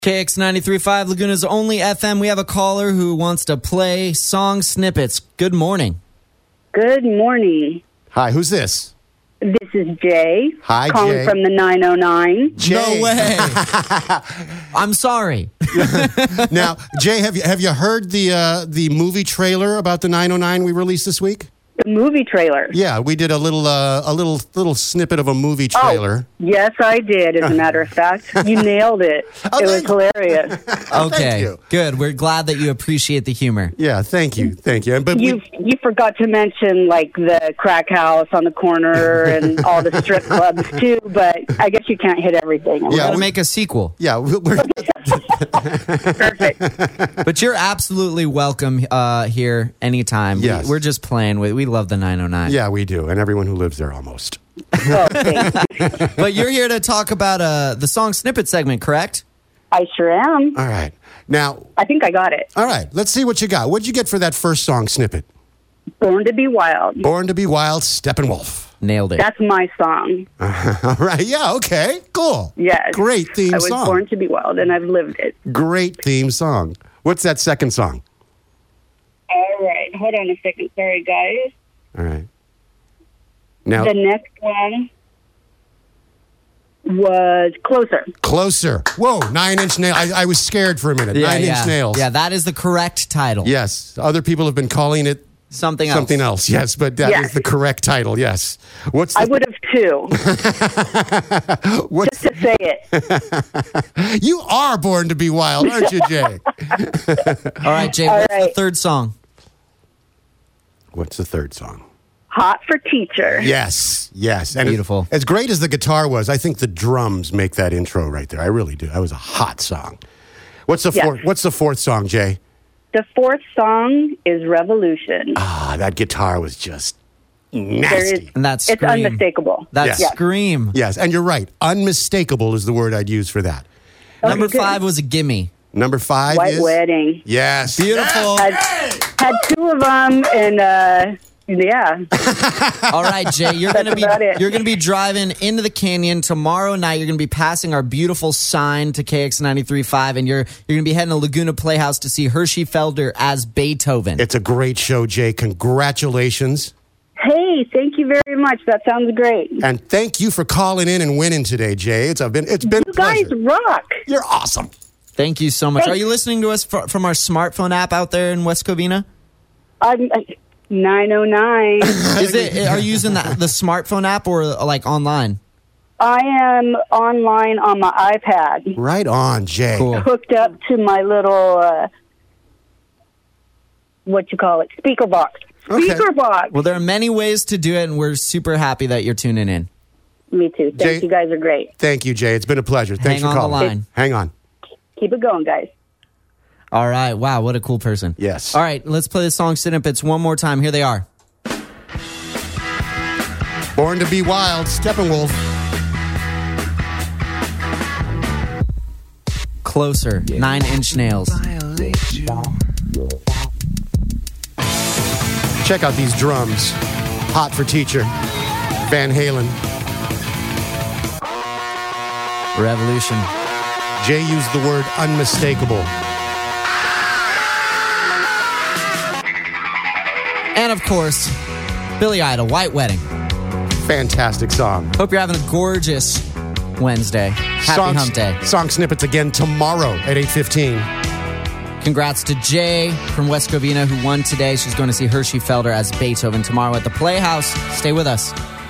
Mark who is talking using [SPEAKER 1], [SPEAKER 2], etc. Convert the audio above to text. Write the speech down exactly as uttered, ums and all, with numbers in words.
[SPEAKER 1] K X ninety-three point five, Laguna's only F M. We have a caller who wants to play song snippets. Good morning.
[SPEAKER 2] Good morning.
[SPEAKER 3] Hi, who's this?
[SPEAKER 2] This is Jay.
[SPEAKER 3] Hi,
[SPEAKER 2] calling
[SPEAKER 3] Jay.
[SPEAKER 2] from the nine oh nine.
[SPEAKER 3] Jay.
[SPEAKER 1] No way. I'm sorry.
[SPEAKER 3] Now, Jay, have you have you heard the uh, the movie trailer about the nine oh nine we released this week?
[SPEAKER 2] The movie trailer.
[SPEAKER 3] Yeah, we did a little uh, a little little snippet of a movie trailer.
[SPEAKER 2] Oh, yes, I did, as a matter of fact. You nailed it.
[SPEAKER 3] Oh,
[SPEAKER 2] it was
[SPEAKER 3] thank-
[SPEAKER 2] hilarious.
[SPEAKER 1] Okay,
[SPEAKER 3] you.
[SPEAKER 1] good. We're glad that you appreciate the humor.
[SPEAKER 3] Yeah, thank you, thank you. But
[SPEAKER 2] You
[SPEAKER 3] we,
[SPEAKER 2] you forgot to mention, like, the crack house on the corner and all the strip clubs, too, but I guess you can't hit everything.
[SPEAKER 3] Yeah,
[SPEAKER 1] Gotta
[SPEAKER 3] we-
[SPEAKER 1] make a sequel.
[SPEAKER 3] yeah, we- we're,
[SPEAKER 2] Perfect.
[SPEAKER 1] But you're absolutely welcome uh, here anytime.
[SPEAKER 3] Yes.
[SPEAKER 1] We, we're just playing. We, we love the nine oh nine.
[SPEAKER 3] yeah, we do, and everyone who lives there almost.
[SPEAKER 2] Oh, thanks.
[SPEAKER 1] But you're here to talk about uh, the song snippet segment, correct?
[SPEAKER 2] I sure am.
[SPEAKER 3] All right, now,
[SPEAKER 2] I think I got it.
[SPEAKER 3] all right, let's see what you got. What'd you get for that first song snippet?
[SPEAKER 2] Born to be Wild.
[SPEAKER 3] Born to be Wild, Steppenwolf.
[SPEAKER 1] Nailed it.
[SPEAKER 2] That's my song.
[SPEAKER 3] All right, yeah, okay, cool.
[SPEAKER 2] Yes.
[SPEAKER 3] Great theme
[SPEAKER 2] I was
[SPEAKER 3] song.
[SPEAKER 2] born to be wild, and I've lived it.
[SPEAKER 3] Great theme song. What's that second song?
[SPEAKER 2] All right. Hold on a second. Sorry, guys.
[SPEAKER 3] All right. Now,
[SPEAKER 2] The next one was Closer.
[SPEAKER 3] Closer. Whoa, Nine Inch Nails. I, I was scared for a minute.
[SPEAKER 1] yeah,
[SPEAKER 3] Nine
[SPEAKER 1] yeah.
[SPEAKER 3] Inch Nails.
[SPEAKER 1] Yeah, that is the correct title.
[SPEAKER 3] Yes. Other people have been calling it
[SPEAKER 1] Something else.
[SPEAKER 3] something else. Yes, but that is
[SPEAKER 2] Yes.
[SPEAKER 3] the correct title. Yes. What's
[SPEAKER 2] I
[SPEAKER 3] the,
[SPEAKER 2] would have too,
[SPEAKER 3] what's
[SPEAKER 2] just to say it.
[SPEAKER 3] You are born to be wild, aren't you, Jay?
[SPEAKER 1] All right, Jay,
[SPEAKER 2] All
[SPEAKER 1] what's the
[SPEAKER 2] right.
[SPEAKER 1] third song?
[SPEAKER 3] What's the third song?
[SPEAKER 2] Hot for Teacher.
[SPEAKER 3] Yes. Yes. And
[SPEAKER 1] Beautiful.
[SPEAKER 3] As, as great as the guitar was, I think the drums make that intro right there. I really do. That was a hot song. What's the
[SPEAKER 2] Yes.
[SPEAKER 3] fourth what's the fourth song, Jay?
[SPEAKER 2] The fourth song is Revolution.
[SPEAKER 3] Ah, that guitar was just
[SPEAKER 2] There
[SPEAKER 3] nasty.
[SPEAKER 2] is,
[SPEAKER 1] And that
[SPEAKER 2] it's
[SPEAKER 1] scream.
[SPEAKER 2] unmistakable.
[SPEAKER 1] That
[SPEAKER 3] Yes.
[SPEAKER 1] scream.
[SPEAKER 3] Yes, and you're right. Unmistakable is the word I'd use for that.
[SPEAKER 1] Number
[SPEAKER 2] Okay, good.
[SPEAKER 1] five was a gimme.
[SPEAKER 3] Number five
[SPEAKER 2] White
[SPEAKER 3] is
[SPEAKER 2] Wedding.
[SPEAKER 3] Yes.
[SPEAKER 1] Beautiful.
[SPEAKER 2] Had, had two of them, and uh, yeah.
[SPEAKER 1] All right, Jay, you're gonna be
[SPEAKER 2] about it.
[SPEAKER 1] you're gonna be driving into the canyon tomorrow night. You're gonna be passing our beautiful sign to K X ninety-three point five, and you're you're gonna be heading to Laguna Playhouse to see Hershey Felder as Beethoven.
[SPEAKER 3] It's a great show, Jay. Congratulations.
[SPEAKER 2] Hey, thank you very much. That sounds great.
[SPEAKER 3] And thank you for calling in and winning today, Jay. It's been it's been
[SPEAKER 2] You
[SPEAKER 3] a
[SPEAKER 2] guys
[SPEAKER 3] pleasure.
[SPEAKER 2] rock.
[SPEAKER 3] You're awesome.
[SPEAKER 1] Thank you so much.
[SPEAKER 2] Thanks.
[SPEAKER 1] Are you listening to us fr- from our smartphone app out there in West Covina?
[SPEAKER 2] I'm uh, nine oh nine.
[SPEAKER 1] Is it? Are you using the, the smartphone app or uh, like online?
[SPEAKER 2] I am online on my iPad,
[SPEAKER 3] Right on, Jay.
[SPEAKER 1] Cool.
[SPEAKER 2] hooked up to my little, uh, what you call it, speaker box.
[SPEAKER 3] Okay.
[SPEAKER 2] Speaker box.
[SPEAKER 1] Well, there are many ways to do it, and we're super happy that you're tuning in.
[SPEAKER 2] Me too. Thank
[SPEAKER 3] Jay-
[SPEAKER 2] you guys are great.
[SPEAKER 3] Thank you, Jay. It's been a pleasure. Thanks
[SPEAKER 1] Hang
[SPEAKER 3] for
[SPEAKER 1] on the
[SPEAKER 3] calling.
[SPEAKER 1] line.
[SPEAKER 3] Hang on.
[SPEAKER 2] Keep it going, guys.
[SPEAKER 1] All right. Wow, what a cool person.
[SPEAKER 3] Yes.
[SPEAKER 1] All right, let's play the song Snippets one more time. Here they are.
[SPEAKER 3] Born to be Wild, Steppenwolf.
[SPEAKER 1] Closer, Nine Inch Nails.
[SPEAKER 3] Check out these drums. Hot for Teacher. Van Halen.
[SPEAKER 1] Revolution.
[SPEAKER 3] Jay used the word unmistakable.
[SPEAKER 1] And of course, Billy Idol, White Wedding.
[SPEAKER 3] Fantastic song.
[SPEAKER 1] Hope you're having a gorgeous Wednesday. Happy
[SPEAKER 3] Song-
[SPEAKER 1] Hump Day.
[SPEAKER 3] Song snippets again tomorrow at eight fifteen.
[SPEAKER 1] Congrats to Jay from West Covina who won today. She's going to see Hershey Felder as Beethoven tomorrow at the Playhouse. Stay with us.